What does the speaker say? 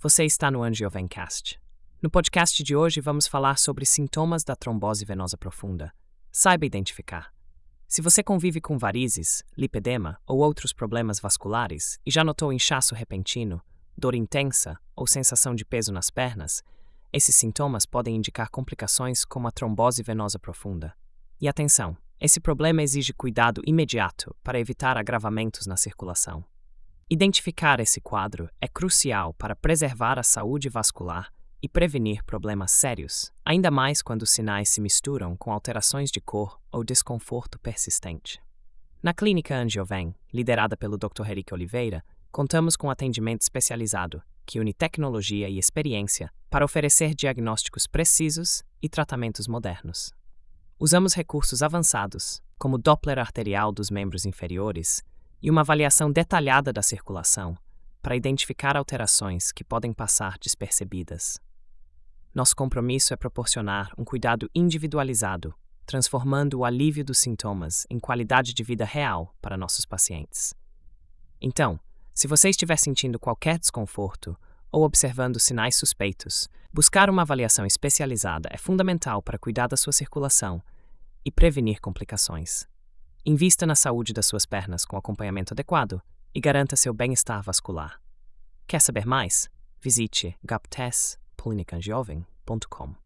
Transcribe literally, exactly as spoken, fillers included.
Você está no Angiovencast. No podcast de hoje vamos falar sobre sintomas da trombose venosa profunda. Saiba identificar. Se você convive com varizes, lipedema ou outros problemas vasculares e já notou inchaço repentino, dor intensa ou sensação de peso nas pernas, esses sintomas podem indicar complicações como a trombose venosa profunda. E atenção, esse problema exige cuidado imediato para evitar agravamentos na circulação. Identificar esse quadro é crucial para preservar a saúde vascular e prevenir problemas sérios, ainda mais quando os sinais se misturam com alterações de cor ou desconforto persistente. Na Clínica Angioven, liderada pelo doutor Henrique Oliveira, contamos com atendimento especializado, que une tecnologia e experiência para oferecer diagnósticos precisos e tratamentos modernos. Usamos recursos avançados, como Doppler arterial dos membros inferiores e uma avaliação detalhada da circulação, para identificar alterações que podem passar despercebidas. Nosso compromisso é proporcionar um cuidado individualizado, transformando o alívio dos sintomas em qualidade de vida real para nossos pacientes. Então, se você estiver sentindo qualquer desconforto ou observando sinais suspeitos, buscar uma avaliação especializada é fundamental para cuidar da sua circulação e prevenir complicações. Invista na saúde das suas pernas com acompanhamento adequado e garanta seu bem-estar vascular. Quer saber mais? Visite gaptes clinic angioven ponto com.